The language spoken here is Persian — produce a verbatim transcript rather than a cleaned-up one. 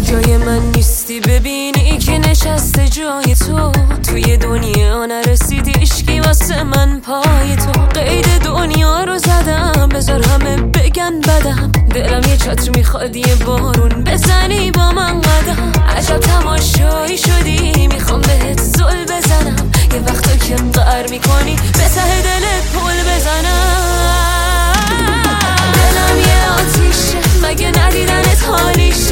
جای من نیستی، ببینی که نشسته جای تو. توی دنیا نرسیدی عشقی واسه من پای تو. قید دنیا رو زدم بذار همه بگن بدم، دلم یه چتر میخواد یه بارون بزنی با من قدم. عجب تماشایی شدی میخوام بهت زل بزنم، یه وقتا که قهر میکنی به ته دلت پل بزنم. دلم یه آتیشه مگه ندیدنت حالیشه،